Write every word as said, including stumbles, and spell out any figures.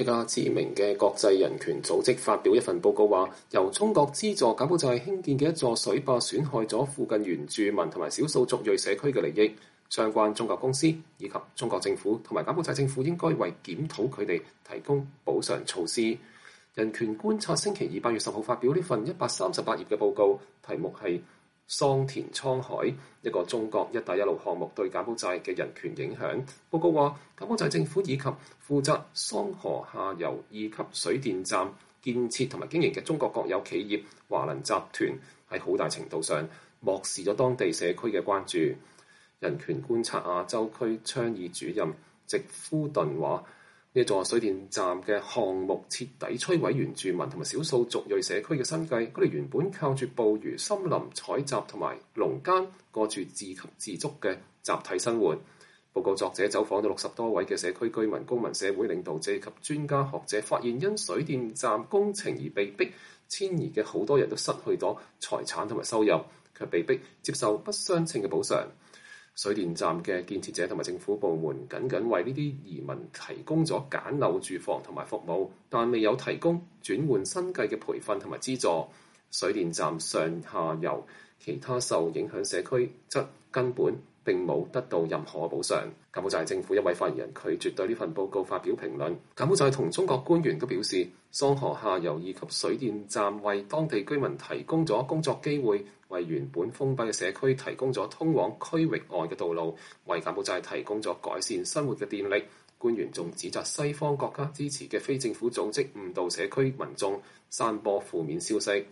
一家知名嘅國際人權組織發表一份報告話，由中國資助柬埔寨興建嘅一座水壩損害咗附近原住民同埋少數族裔社區嘅利益。相關中國公司以及中國政府同埋柬埔寨政府應該為檢討佢哋提供補償措施。人權觀察星期二八月十號發表呢份一百三十八頁嘅報告，題目係桑田滄海，一個中國一帶一路項目對柬埔寨嘅人權影響。報告話，柬埔寨政府以及負責桑河下游二級水電站建設同埋經營嘅中國國有企業華能集團喺好大程度上漠視咗當地社區嘅關注。人權觀察亞洲區倡議主任席夫頓話：呢座水電站嘅項目徹底摧毀原住民同埋少數族裔社區嘅生計，佢哋原本靠住捕魚、森林採集同埋農耕過住自給自足嘅集體生活。報告作者走訪到六十多位嘅社區居民、公民社會領導者及專家學者，發現因水電站工程而被逼遷移嘅好多人都失去咗財產同埋收入，卻被逼接受不相稱嘅補償。水電站嘅建設者同埋政府部門僅僅為呢啲移民提供咗簡陋住房同埋服務，但未有提供轉換生計嘅培訓同埋資助。水電站上下游其他受影響社區則根本並冇得到任何補償。柬埔寨政府一位發言人拒絕對呢份報告發表評論。柬埔寨同中國官員都表示，桑河下游以及水電站為當地居民提供咗工作機會，為原本封閉嘅社區提供咗通往區域外嘅道路，為柬埔寨提供咗改善生活嘅電力。官員仲指責西方國家支持嘅非政府組織誤導社區民眾，散播負面消息。